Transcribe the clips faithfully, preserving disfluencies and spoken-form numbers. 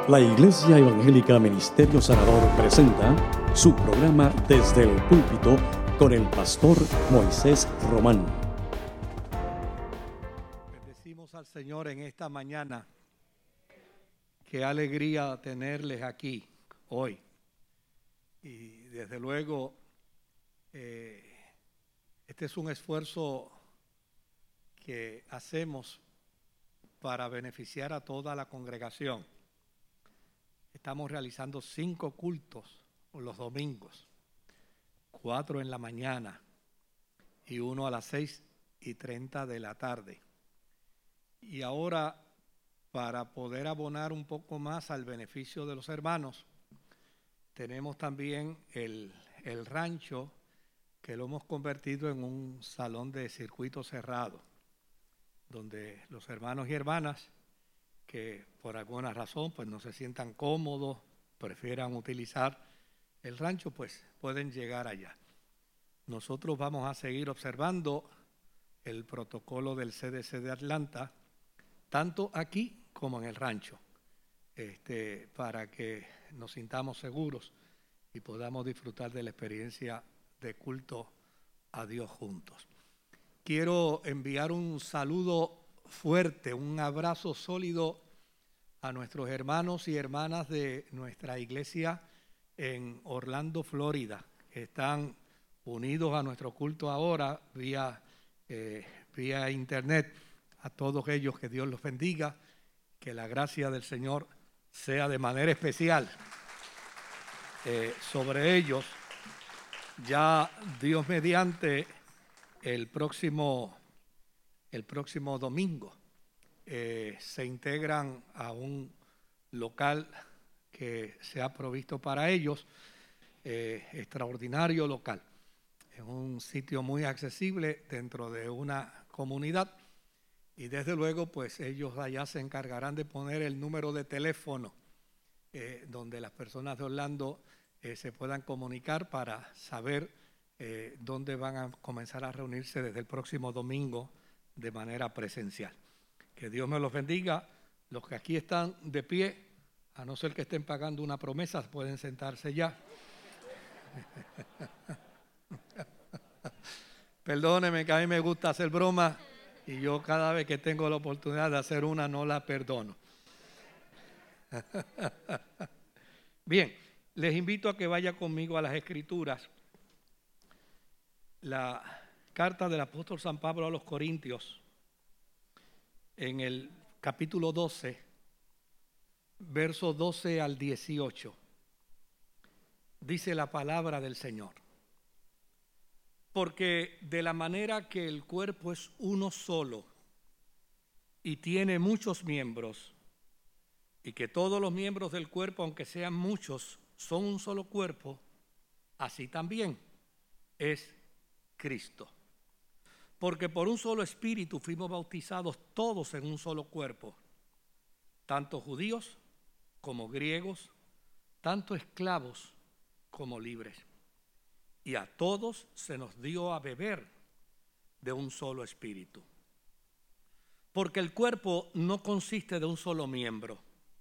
La Iglesia Evangélica Ministerio Sanador presenta su programa Desde el Púlpito con el pastor Moisés Román. Bendecimos al Señor en esta mañana. Qué alegría tenerles aquí hoy. Y desde luego, eh, este es un esfuerzo que hacemos para beneficiar a toda la congregación. Estamos realizando cinco cultos los domingos, cuatro en la mañana y uno a las seis y treinta de la tarde. Y ahora, para poder abonar un poco más al beneficio de los hermanos, tenemos también el, el rancho, que lo hemos convertido en un salón de circuito cerrado, donde los hermanos y hermanas que por alguna razón pues no se sientan cómodos, prefieran utilizar el rancho, pues pueden llegar allá. Nosotros vamos a seguir observando el protocolo del C D C de Atlanta, tanto aquí como en el rancho, este, para que nos sintamos seguros y podamos disfrutar de la experiencia de culto a Dios juntos. Quiero enviar un saludo fuerte, un abrazo sólido a nuestros hermanos y hermanas de nuestra iglesia en Orlando, Florida, que están unidos a nuestro culto ahora vía, eh, vía internet. A todos ellos, que Dios los bendiga, que la gracia del Señor sea de manera especial eh, sobre ellos. Ya Dios mediante, el próximo, el próximo domingo eh, se integran a un local que se ha provisto para ellos, eh, extraordinario local. Es un sitio muy accesible dentro de una comunidad. Y desde luego, pues ellos allá se encargarán de poner el número de teléfono eh, donde las personas de Orlando eh, se puedan comunicar para saber eh, dónde van a comenzar a reunirse desde el próximo domingo de manera presencial. Que Dios me los bendiga. Los que aquí están de pie, a no ser que estén pagando una promesa, pueden sentarse ya. Perdóneme, que a mí me gusta hacer bromas. Y yo cada vez que tengo la oportunidad de hacer una, no la perdono. Bien, les invito a que vaya conmigo a las Escrituras. La carta del apóstol San Pablo a los Corintios, en el capítulo doce, versos doce al dieciocho. Dice la palabra del Señor. Porque de la manera que el cuerpo es uno solo y tiene muchos miembros, y que todos los miembros del cuerpo, aunque sean muchos, son un solo cuerpo, así también es Cristo. Porque por un solo espíritu fuimos bautizados todos en un solo cuerpo, tanto judíos como griegos, tanto esclavos como libres. Y a todos se nos dio a beber de un solo espíritu. Porque el cuerpo no consiste de un solo miembro,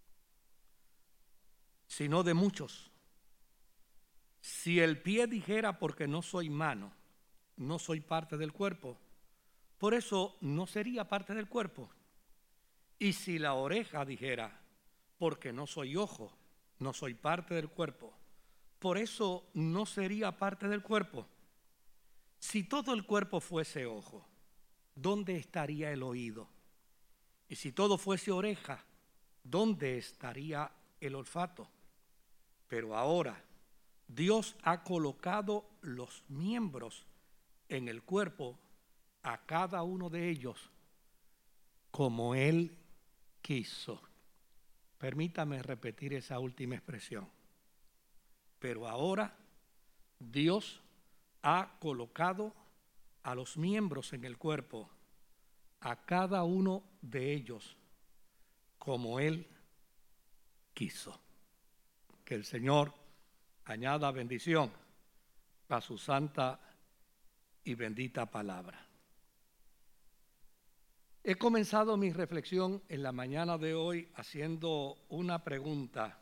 sino de muchos. Si el pie dijera, porque no soy mano, no soy parte del cuerpo, por eso no sería parte del cuerpo. Y si la oreja dijera, porque no soy ojo, no soy parte del cuerpo, por eso no sería parte del cuerpo. Si todo el cuerpo fuese ojo, ¿dónde estaría el oído? Y si todo fuese oreja, ¿dónde estaría el olfato? Pero ahora Dios ha colocado los miembros en el cuerpo, a cada uno de ellos como Él quiso. Permítame repetir esa última expresión. Pero ahora Dios ha colocado a los miembros en el cuerpo, a cada uno de ellos como Él quiso. Que el Señor añada bendición a su santa y bendita palabra. He comenzado mi reflexión en la mañana de hoy haciendo una pregunta.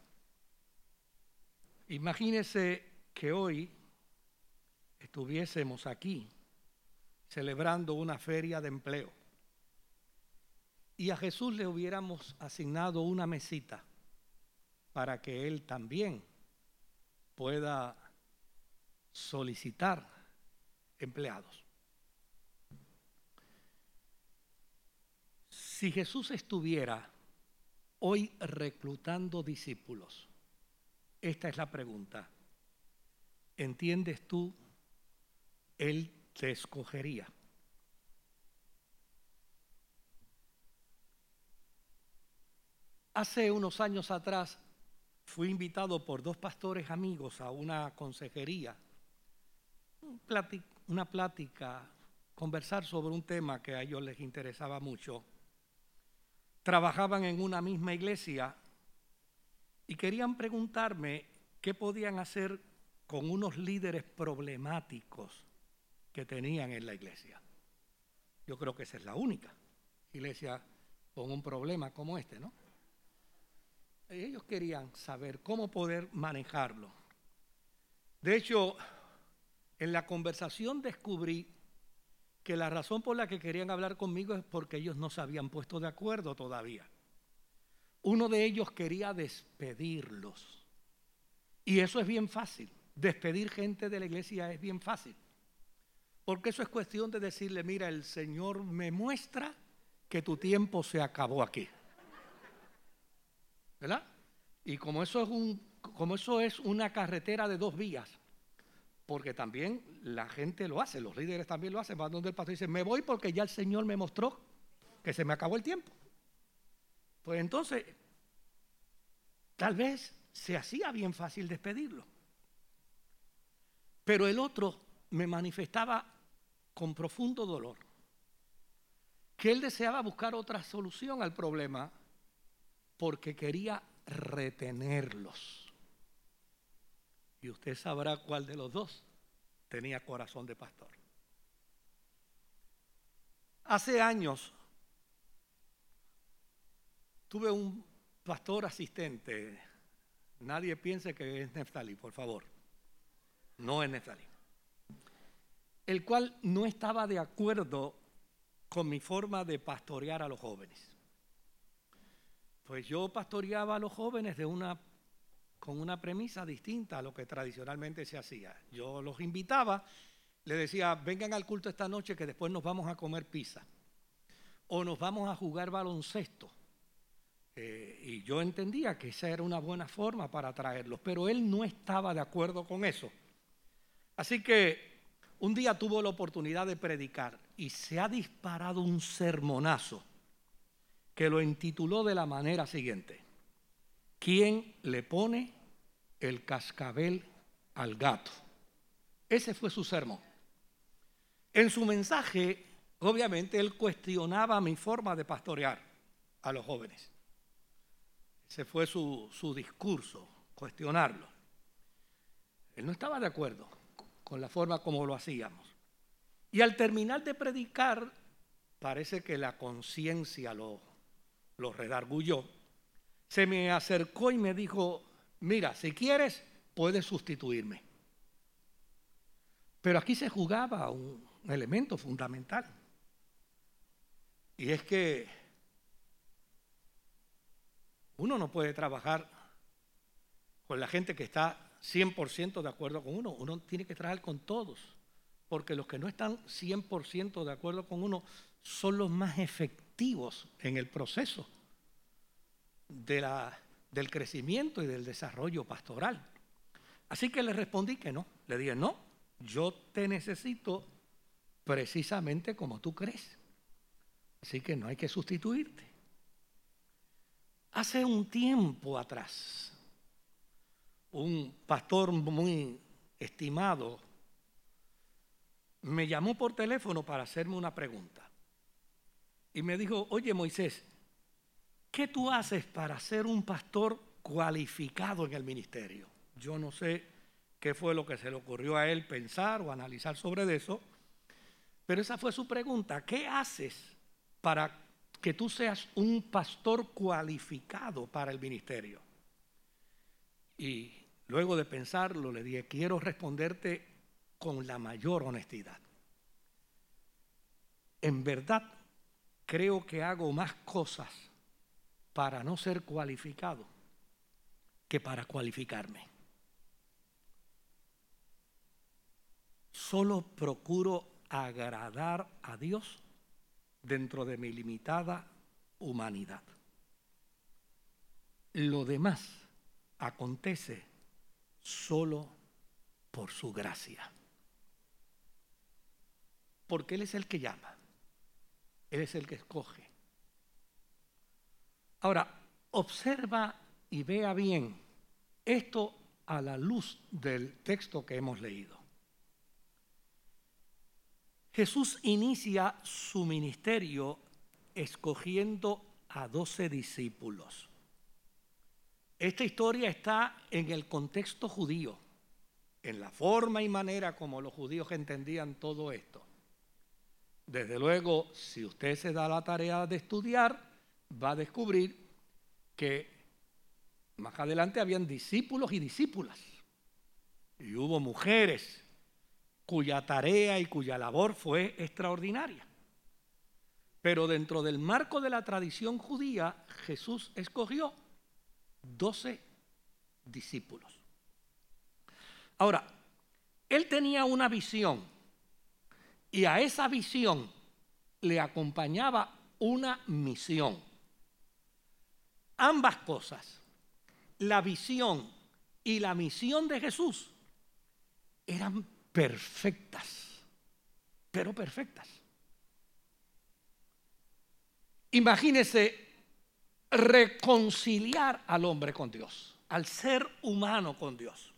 Imagínese que hoy estuviésemos aquí celebrando una feria de empleo y a Jesús le hubiéramos asignado una mesita para que Él también pueda solicitar empleados. Si Jesús estuviera hoy reclutando discípulos, esta es la pregunta. ¿Entiendes tú? Él te escogería. Hace unos años atrás fui invitado por dos pastores amigos a una consejería, una plática, conversar sobre un tema que a ellos les interesaba mucho. Trabajaban en una misma iglesia y querían preguntarme qué podían hacer con unos líderes problemáticos que tenían en la iglesia. Yo creo que esa es la única iglesia con un problema como este, ¿no? Y ellos querían saber cómo poder manejarlo. De hecho, en la conversación descubrí que la razón por la que querían hablar conmigo es porque ellos no se habían puesto de acuerdo todavía. Uno de ellos quería despedirlos. Y eso es bien fácil. Despedir gente de la iglesia es bien fácil. Porque eso es cuestión de decirle, mira, el Señor me muestra que tu tiempo se acabó aquí. ¿Verdad? Y como eso es un, como eso es una carretera de dos vías, porque también la gente lo hace, los líderes también lo hacen, van donde el pastor y dicen, me voy porque ya el Señor me mostró que se me acabó el tiempo. Pues entonces, tal vez se hacía bien fácil despedirlo. Pero el otro me manifestaba con profundo dolor que él deseaba buscar otra solución al problema porque quería retenerlos. Y usted sabrá cuál de los dos tenía corazón de pastor. Hace años tuve un pastor asistente. Nadie piense que es Neftalí, por favor. No es Neftalí. El cual no estaba de acuerdo con mi forma de pastorear a los jóvenes. Pues yo pastoreaba a los jóvenes de una, con una premisa distinta a lo que tradicionalmente se hacía. Yo los invitaba, les decía, vengan al culto esta noche que después nos vamos a comer pizza. O nos vamos a jugar baloncesto. Eh, y yo entendía que esa era una buena forma para atraerlos, pero él no estaba de acuerdo con eso. Así que un día tuvo la oportunidad de predicar y se ha disparado un sermonazo que lo intituló de la manera siguiente: ¿Quién le pone el cascabel al gato? Ese fue su sermón. En su mensaje, obviamente, él cuestionaba mi forma de pastorear a los jóvenes. Ese fue su, su discurso, cuestionarlo. Él no estaba de acuerdo con la forma como lo hacíamos. Y al terminar de predicar, parece que la conciencia lo, lo redargulló. Se me acercó y me dijo, mira, si quieres, puedes sustituirme. Pero aquí se jugaba un elemento fundamental. Y es que uno no puede trabajar con la gente que está cien por ciento de acuerdo con uno. Uno tiene que trabajar con todos. Porque los que no están cien por ciento de acuerdo con uno son los más efectivos en el proceso de la, del crecimiento y del desarrollo pastoral. Así que le respondí que no. Le dije, no, yo te necesito precisamente como tú crees. Así que no hay que sustituirte. Hace un tiempo atrás, un pastor muy estimado me llamó por teléfono para hacerme una pregunta. Y me dijo, oye Moisés, ¿qué tú haces para ser un pastor cualificado en el ministerio? Yo no sé qué fue lo que se le ocurrió a él pensar o analizar sobre eso, pero esa fue su pregunta. ¿Qué haces para que tú seas un pastor cualificado para el ministerio. Y luego de pensarlo, le dije, quiero responderte con la mayor honestidad. En verdad, creo que hago más cosas para no ser cualificado que para cualificarme. Solo procuro agradar a Dios dentro de mi limitada humanidad. Lo demás acontece solo por su gracia. Porque Él es el que llama. Él es el que escoge. Ahora, observa y vea bien esto a la luz del texto que hemos leído. Jesús inicia su ministerio escogiendo a doce discípulos. Esta historia está en el contexto judío, en la forma y manera como los judíos entendían todo esto. Desde luego, si usted se da la tarea de estudiar, va a descubrir que más adelante habían discípulos y discípulas. Y hubo mujeres cuya tarea y cuya labor fue extraordinaria. Pero dentro del marco de la tradición judía, Jesús escogió doce discípulos. Ahora, Él tenía una visión y a esa visión le acompañaba una misión. Ambas cosas, la visión y la misión de Jesús, eran perfectas, pero perfectas. Imagínese reconciliar al hombre con Dios, al ser humano con Dios.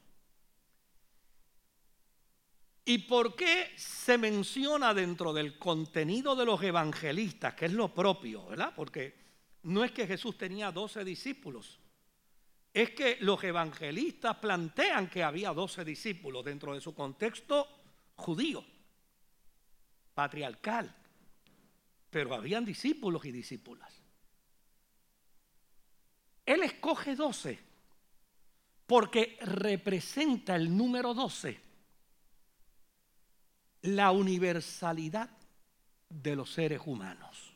¿Y por qué se menciona dentro del contenido de los evangelistas, que es lo propio, ¿verdad? Porque no es que Jesús tenía doce discípulos, es que los evangelistas plantean que había doce discípulos dentro de su contexto judío, patriarcal, pero habían discípulos y discípulas. Él escoge doce porque representa el número doce, la universalidad de los seres humanos.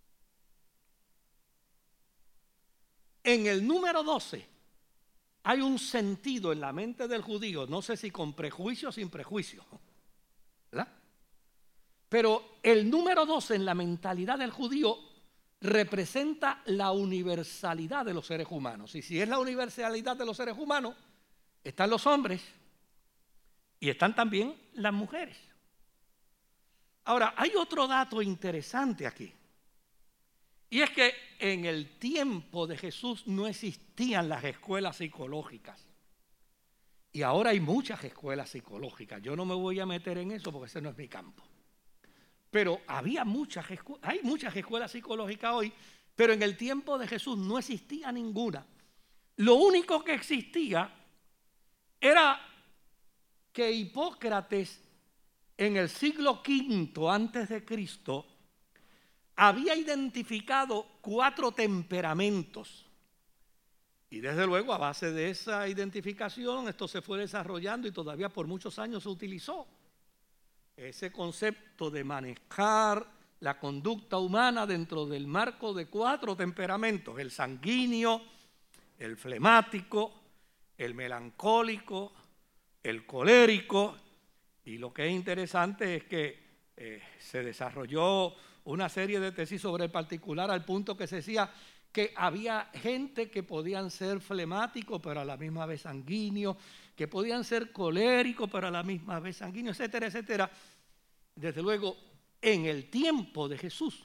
En el número doce hay un sentido en la mente del judío, no sé si con prejuicio o sin prejuicio, ¿verdad? Pero el número doce en la mentalidad del judío representa la universalidad de los seres humanos. Y si es la universalidad de los seres humanos, están los hombres y están también las mujeres. Ahora, hay otro dato interesante aquí. Y es que en el tiempo de Jesús no existían las escuelas psicológicas. Y ahora hay muchas escuelas psicológicas. Yo no me voy a meter en eso porque ese no es mi campo. Pero había muchas, hay muchas escuelas psicológicas hoy, pero en el tiempo de Jesús no existía ninguna. Lo único que existía era que Hipócrates en el siglo quinto antes de Cristo había identificado cuatro temperamentos. Y desde luego a base de esa identificación esto se fue desarrollando y todavía por muchos años se utilizó. Ese concepto de manejar la conducta humana dentro del marco de cuatro temperamentos: el sanguíneo, el flemático, el melancólico, el colérico. Y lo que es interesante es que eh, se desarrolló una serie de tesis sobre el particular al punto que se decía que había gente que podían ser flemáticos pero a la misma vez sanguíneos, que podían ser coléricos pero a la misma vez sanguíneos, etcétera, etcétera. Desde luego, en el tiempo de Jesús,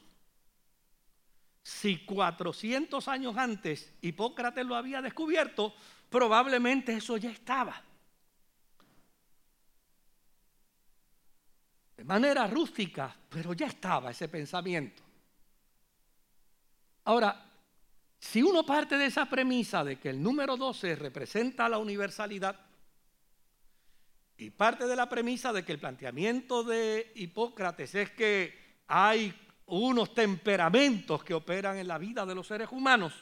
si cuatrocientos años antes Hipócrates lo había descubierto, probablemente eso ya estaba. De manera rústica, pero ya estaba ese pensamiento. Ahora, si uno parte de esa premisa de que el número doce representa la universalidad y parte de la premisa de que el planteamiento de Hipócrates es que hay unos temperamentos que operan en la vida de los seres humanos,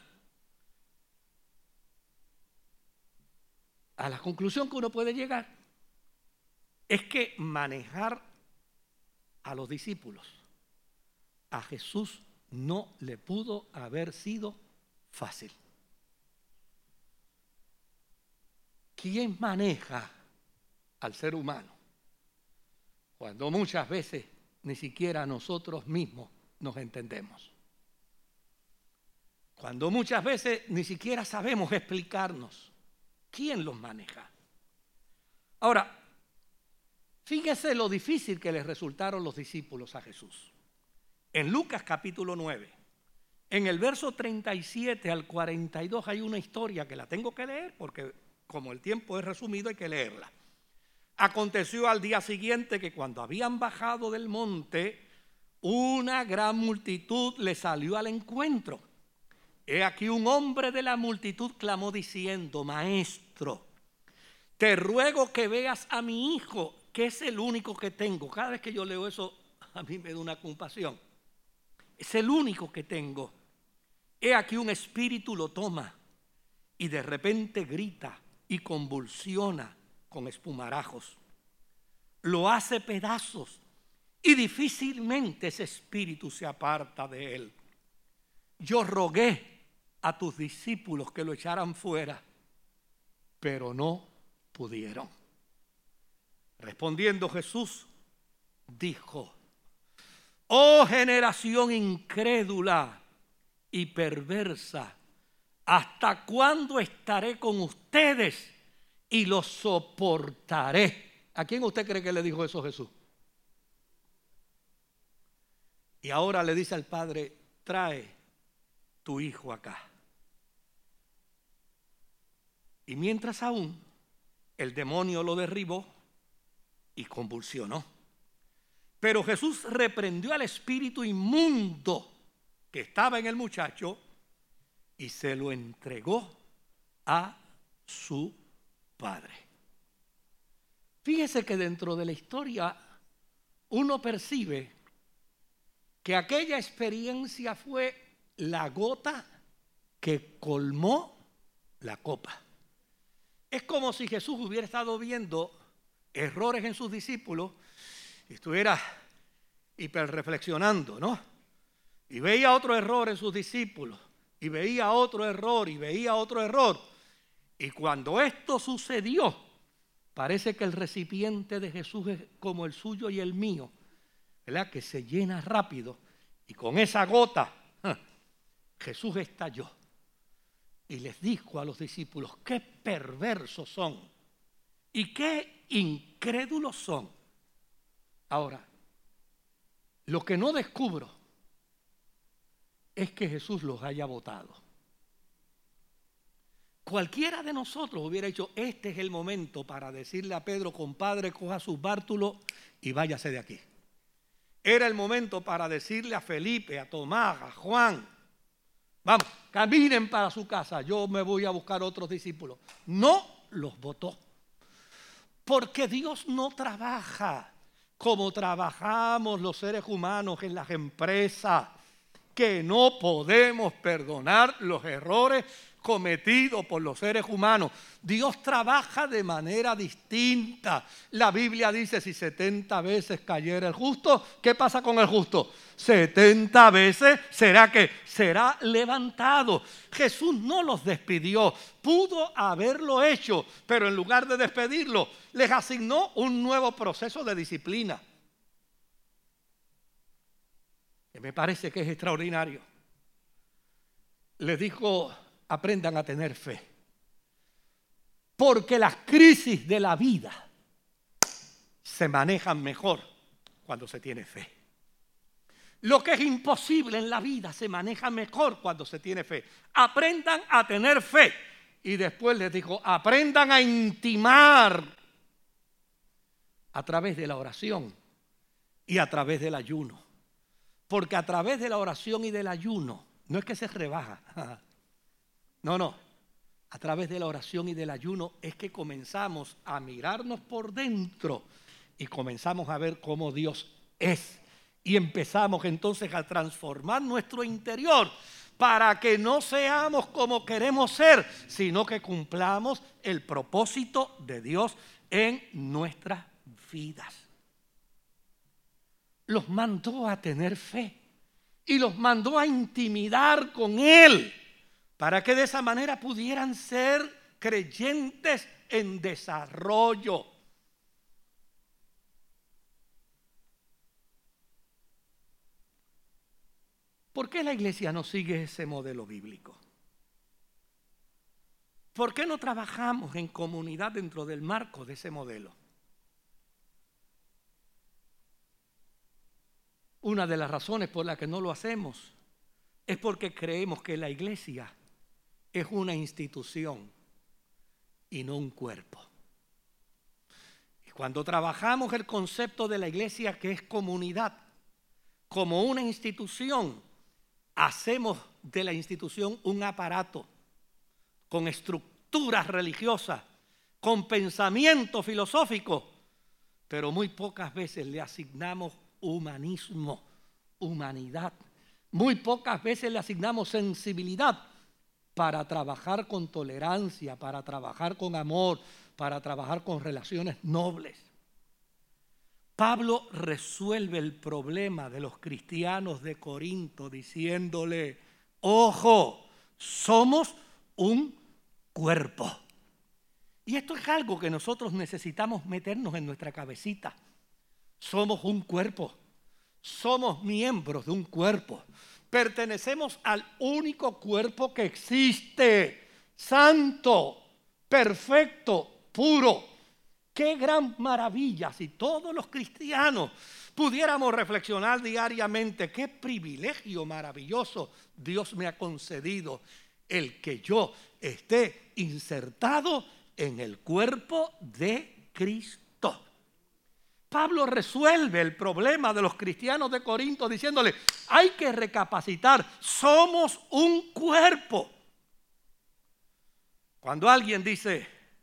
a la conclusión que uno puede llegar es que manejar a los discípulos a Jesús no le pudo haber sido fácil. ¿Quién maneja al ser humano cuando muchas veces ni siquiera nosotros mismos nos entendemos? Cuando muchas veces ni siquiera sabemos explicarnos. ¿Quién los maneja? Ahora, fíjese lo difícil que les resultaron los discípulos a Jesús. En Lucas capítulo nueve, en el verso treinta y siete al cuarenta y dos hay una historia que la tengo que leer porque como el tiempo es resumido hay que leerla. Aconteció al día siguiente que cuando habían bajado del monte, una gran multitud le salió al encuentro. He aquí un hombre de la multitud clamó diciendo: Maestro, te ruego que veas a mi hijo, que es el único que tengo. Cada vez que yo leo eso, a mí me da una compasión. Es el único que tengo. He aquí un espíritu lo toma y de repente grita y convulsiona con espumarajos. Lo hace pedazos y difícilmente ese espíritu se aparta de él. Yo rogué a tus discípulos que lo echaran fuera, pero no pudieron. Respondiendo Jesús, dijo: Oh generación incrédula y perversa, ¿hasta cuándo estaré con ustedes y los soportaré? ¿A quién usted cree que le dijo eso Jesús? Y ahora le dice al Padre: trae tu hijo acá. Y mientras aún el demonio lo derribó y convulsionó. Pero Jesús reprendió al espíritu inmundo que estaba en el muchacho y se lo entregó a su padre. Fíjese que dentro de la historia uno percibe que aquella experiencia fue la gota que colmó la copa. Es como si Jesús hubiera estado viendo errores en sus discípulos y estuviera hiperreflexionando, ¿no? Y veía otro error en sus discípulos, y veía otro error, y veía otro error. Y cuando esto sucedió, parece que el recipiente de Jesús es como el suyo y el mío, ¿verdad? Que se llena rápido, y con esa gota, Jesús estalló. Y les dijo a los discípulos: qué perversos son y qué incrédulos son. Ahora, lo que no descubro es que Jesús los haya botado. Cualquiera de nosotros hubiera dicho: este es el momento para decirle a Pedro: compadre, coja sus bártulos y váyase de aquí. Era el momento para decirle a Felipe, a Tomás, a Juan: vamos, caminen para su casa, yo me voy a buscar otros discípulos. No los botó. Porque Dios no trabaja como trabajamos los seres humanos en las empresas, que no podemos perdonar los errores cometidos por los seres humanos. Dios trabaja de manera distinta. La Biblia dice: si setenta veces cayera el justo, ¿qué pasa con el justo? setenta veces será que será levantado. Jesús no los despidió, pudo haberlo hecho, pero en lugar de despedirlo, les asignó un nuevo proceso de disciplina, que me parece que es extraordinario. Les dijo: aprendan a tener fe, porque las crisis de la vida se manejan mejor cuando se tiene fe. Lo que es imposible en la vida se maneja mejor cuando se tiene fe. Aprendan a tener fe. Y después les dijo: aprendan a intimar a través de la oración y a través del ayuno. Porque a través de la oración y del ayuno, no es que se rebaja, no, no, a través de la oración y del ayuno es que comenzamos a mirarnos por dentro y comenzamos a ver cómo Dios es Y empezamos entonces a transformar nuestro interior para que no seamos como queremos ser, sino que cumplamos el propósito de Dios en nuestras vidas. Los mandó a tener fe y los mandó a intimidar con Él para que de esa manera pudieran ser creyentes en desarrollo. ¿Por qué la iglesia no sigue ese modelo bíblico? ¿Por qué no trabajamos en comunidad dentro del marco de ese modelo? Una de las razones por las que no lo hacemos es porque creemos que la iglesia es una institución y no un cuerpo. Y cuando trabajamos el concepto de la iglesia, que es comunidad, como una institución, hacemos de la institución un aparato con estructuras religiosas, con pensamiento filosófico, pero muy pocas veces le asignamos humanismo, humanidad. Muy pocas veces le asignamos sensibilidad para trabajar con tolerancia, para trabajar con amor, para trabajar con relaciones nobles. Pablo resuelve el problema de los cristianos de Corinto diciéndole: ojo, somos un cuerpo. Y esto es algo que nosotros necesitamos meternos en nuestra cabecita. Somos un cuerpo, somos miembros de un cuerpo, pertenecemos al único cuerpo que existe, santo, perfecto, puro. Qué gran maravilla si todos los cristianos pudiéramos reflexionar diariamente. Qué privilegio maravilloso Dios me ha concedido el que yo esté insertado en el cuerpo de Cristo. Pablo resuelve el problema de los cristianos de Corinto diciéndole: hay que recapacitar, somos un cuerpo. Cuando alguien dice: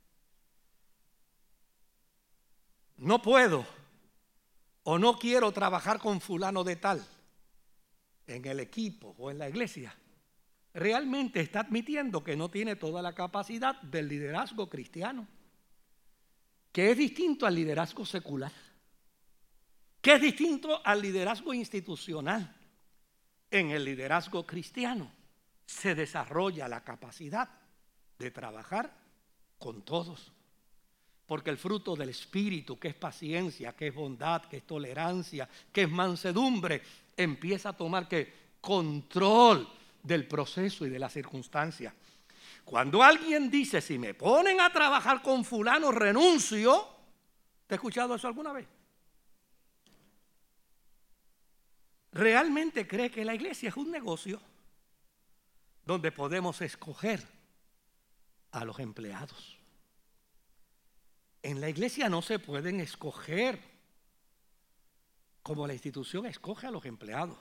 no puedo o no quiero trabajar con fulano de tal en el equipo o en la iglesia, realmente está admitiendo que no tiene toda la capacidad del liderazgo cristiano, que es distinto al liderazgo secular, que es distinto al liderazgo institucional. En el liderazgo cristiano se desarrolla la capacidad de trabajar con todos. Porque el fruto del Espíritu, que es paciencia, que es bondad, que es tolerancia, que es mansedumbre, empieza a tomar ¿qué? Control del proceso y de las circunstancias. Cuando alguien dice: si me ponen a trabajar con fulano, renuncio. ¿Te has escuchado eso alguna vez? ¿Realmente cree que la iglesia es un negocio donde podemos escoger a los empleados? En la iglesia no se pueden escoger como la institución escoge a los empleados.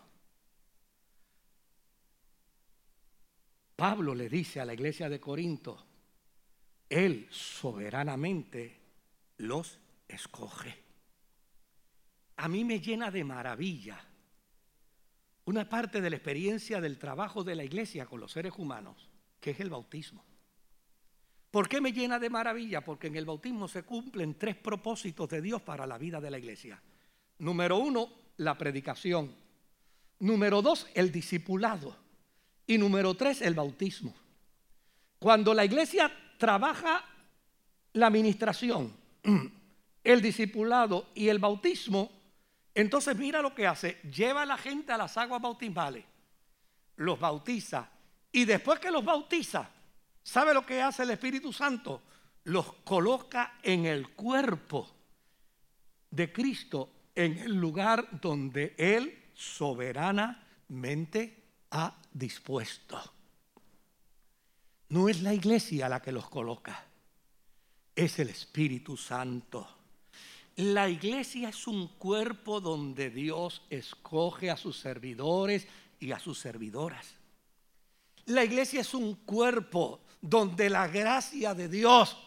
Pablo le dice a la iglesia de Corinto: Él soberanamente los escoge. A mí me llena de maravilla una parte de la experiencia del trabajo de la iglesia con los seres humanos, que es el bautismo. ¿Por qué me llena de maravilla? Porque en el bautismo se cumplen tres propósitos de Dios para la vida de la iglesia. Número uno, la predicación. Número dos, el discipulado. Y número tres, el bautismo. Cuando la iglesia trabaja la administración, el discipulado y el bautismo, entonces mira lo que hace: lleva a la gente a las aguas bautismales, los bautiza, y después que los bautiza, ¿sabe lo que hace el Espíritu Santo? Los coloca en el cuerpo de Cristo, en el lugar donde Él soberanamente ha dispuesto. No es la iglesia la que los coloca, es el Espíritu Santo. La iglesia es un cuerpo donde Dios escoge a sus servidores y a sus servidoras. La iglesia es un cuerpo donde la gracia de Dios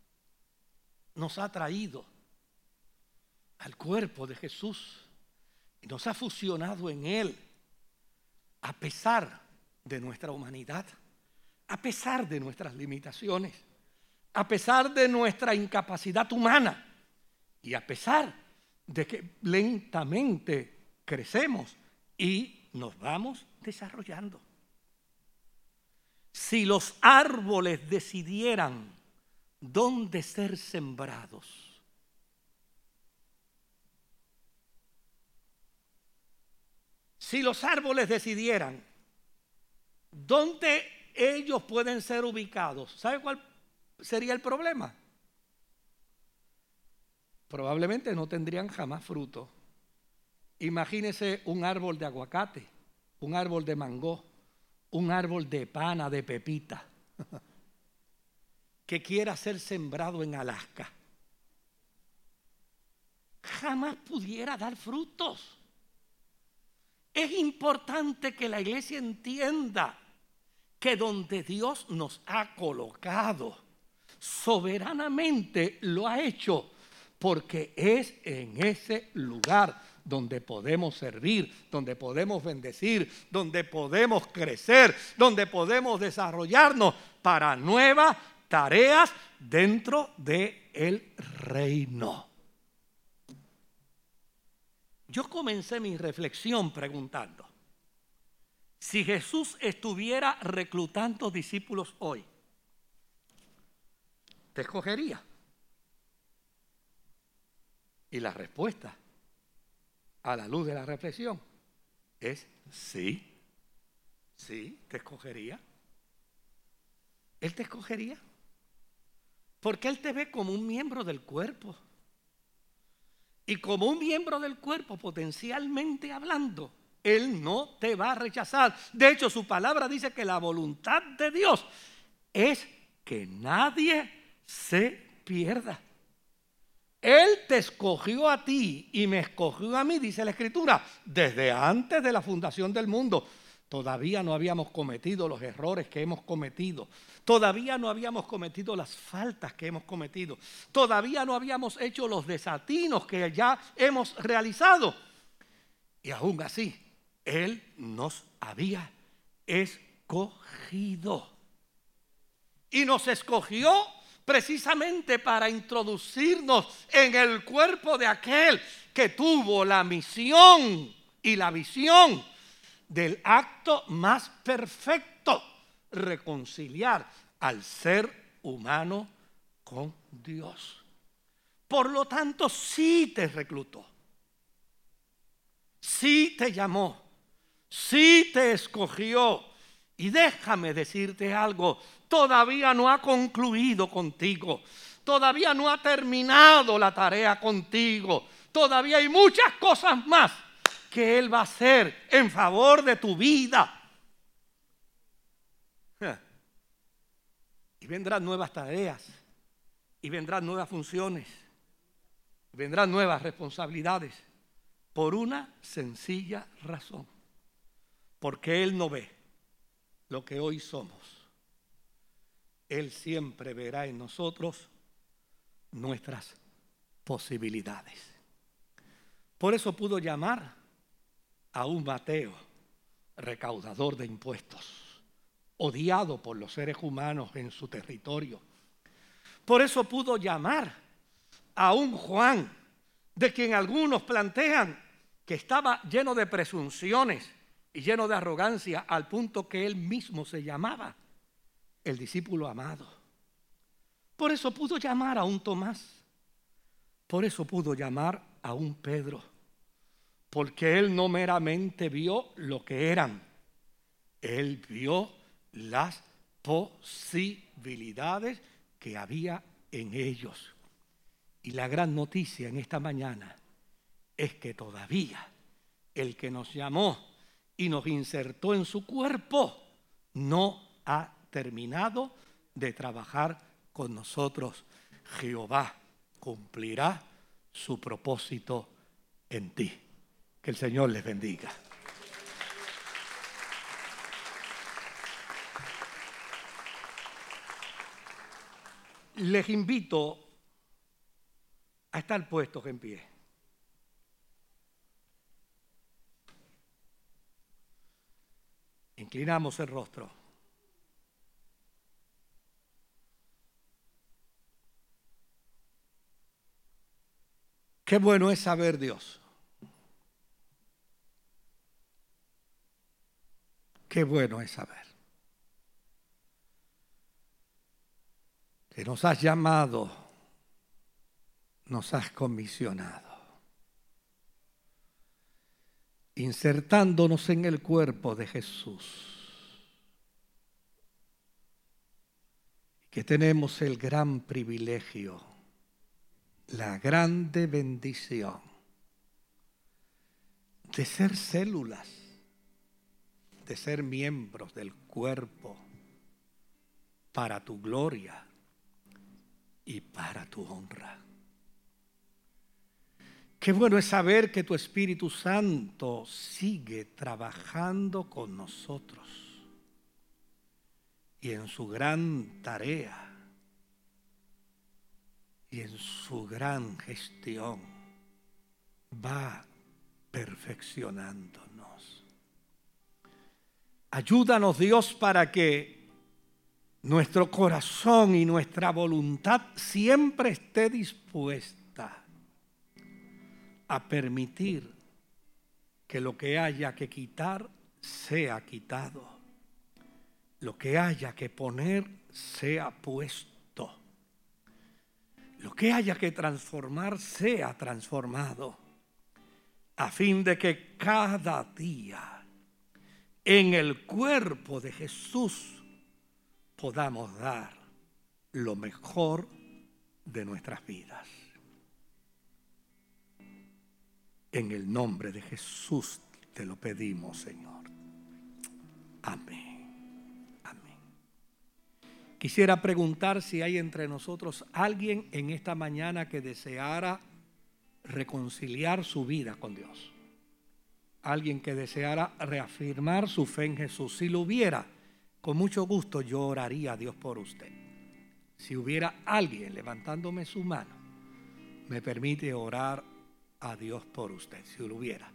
nos ha traído al cuerpo de Jesús. y nos ha fusionado en Él, a pesar de nuestra humanidad, a pesar de nuestras limitaciones, a pesar de nuestra incapacidad humana y a pesar de que lentamente crecemos y nos vamos desarrollando. Si los árboles decidieran dónde ser sembrados, si los árboles decidieran dónde ellos pueden ser ubicados, ¿sabe cuál sería el problema? Probablemente no tendrían jamás fruto. Imagínese un árbol de aguacate, un árbol de mango, un árbol de pana, de pepita, que quiera ser sembrado en Alaska. Jamás pudiera dar frutos. Es importante que la iglesia entienda que donde Dios nos ha colocado, soberanamente lo ha hecho, porque es en ese lugar donde podemos servir, donde podemos bendecir, donde podemos crecer, donde podemos desarrollarnos para nuevas tareas dentro del reino. Yo comencé mi reflexión preguntando, si Jesús estuviera reclutando discípulos hoy, ¿te escogería? Y la respuesta, a la luz de la reflexión, es sí, sí, te escogería. Él te escogería, porque Él te ve como un miembro del cuerpo. Y como un miembro del cuerpo, potencialmente hablando, Él no te va a rechazar. De hecho, su palabra dice que la voluntad de Dios es que nadie se pierda. Él te escogió a ti y me escogió a mí, dice la Escritura, desde antes de la fundación del mundo. Todavía no habíamos cometido los errores que hemos cometido. Todavía no habíamos cometido las faltas que hemos cometido. Todavía no habíamos hecho los desatinos que ya hemos realizado. Y aún así, Él nos había escogido. Y nos escogió precisamente para introducirnos en el cuerpo de aquel que tuvo la misión y la visión del acto más perfecto, reconciliar al ser humano con Dios. Por lo tanto, sí te reclutó, sí te llamó, sí te escogió. Y déjame decirte algo, todavía no ha concluido contigo, todavía no ha terminado la tarea contigo, todavía hay muchas cosas más que Él va a hacer en favor de tu vida. Y vendrán nuevas tareas, y vendrán nuevas funciones, y vendrán nuevas responsabilidades, por una sencilla razón, porque Él no ve lo que hoy somos. Él siempre verá en nosotros nuestras posibilidades. Por eso pudo llamar a un Mateo, recaudador de impuestos, odiado por los seres humanos en su territorio. Por eso pudo llamar a un Juan, de quien algunos plantean que estaba lleno de presunciones y lleno de arrogancia, al punto que él mismo se llamaba el discípulo amado. Por eso pudo llamar a un Tomás, por eso pudo llamar a un Pedro, porque él no meramente vio lo que eran, él vio las posibilidades que había en ellos. Y la gran noticia en esta mañana es que todavía el que nos llamó y nos insertó en su cuerpo no ha terminado de trabajar con nosotros. Jehová cumplirá su propósito en ti. Que el Señor les bendiga. Les invito a estar puestos en pie. Inclinamos el rostro. Qué bueno es saber Dios. Qué bueno es saber que nos has llamado, nos has comisionado, insertándonos en el cuerpo de Jesús, que tenemos el gran privilegio, la grande bendición de ser células, de ser miembros del cuerpo para tu gloria y para tu honra. Qué bueno es saber que tu Espíritu Santo sigue trabajando con nosotros y en su gran tarea y en su gran gestión va perfeccionándonos. Ayúdanos, Dios, para que nuestro corazón y nuestra voluntad siempre esté dispuesta a permitir que lo que haya que quitar sea quitado, lo que haya que poner sea puesto, lo que haya que transformar sea transformado, a fin de que cada día en el cuerpo de Jesús podamos dar lo mejor de nuestras vidas. En el nombre de Jesús te lo pedimos, Señor. Amén. Quisiera preguntar si hay entre nosotros alguien en esta mañana que deseara reconciliar su vida con Dios. Alguien que deseara reafirmar su fe en Jesús. Si lo hubiera, con mucho gusto yo oraría a Dios por usted. Si hubiera alguien levantándome su mano, me permite orar a Dios por usted, si lo hubiera.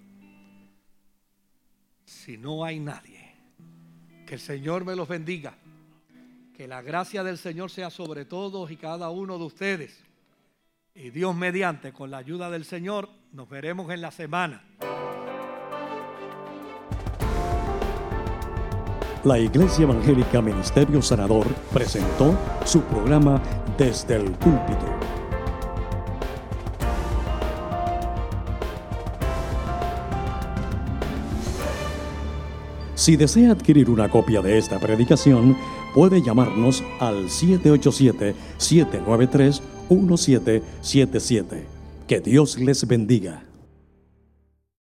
Si no hay nadie, que el Señor me los bendiga. Que la gracia del Señor sea sobre todos y cada uno de ustedes. Y Dios mediante, con la ayuda del Señor, nos veremos en la semana. La Iglesia Evangélica Ministerio Sanador presentó su programa Desde el Púlpito. Si desea adquirir una copia de esta predicación, puede llamarnos al siete ocho siete, siete nueve tres, uno siete siete siete. Que Dios les bendiga.